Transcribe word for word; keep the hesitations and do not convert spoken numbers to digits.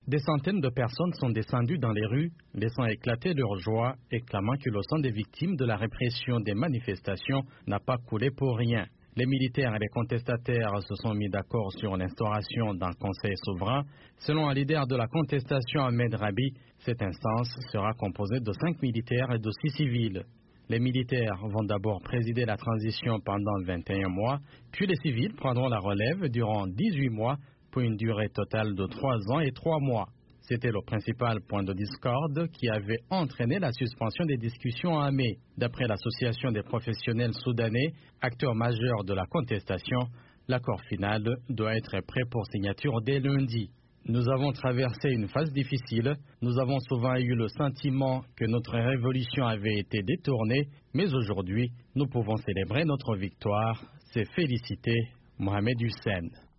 Des centaines de personnes sont descendues dans les rues, laissant éclater leur joie et clamant que le sang des victimes de la répression des manifestations n'a pas coulé pour rien. Les militaires et les contestataires se sont mis d'accord sur l'instauration d'un conseil souverain. Selon un leader de la contestation, Ahmed Rabi, cette instance sera composée de cinq militaires et de six civils. Les militaires vont d'abord présider la transition pendant vingt et un mois, puis les civils prendront la relève durant dix-huit mois pour une durée totale de trois ans et trois mois. C'était le principal point de discorde qui avait entraîné la suspension des discussions en mai. D'après l'Association des professionnels soudanais, acteur majeur de la contestation, l'accord final doit être prêt pour signature dès lundi. Nous avons traversé une phase difficile, nous avons souvent eu le sentiment que notre révolution avait été détournée, mais aujourd'hui, nous pouvons célébrer notre victoire. C'est félicité, Mohamed Hussein.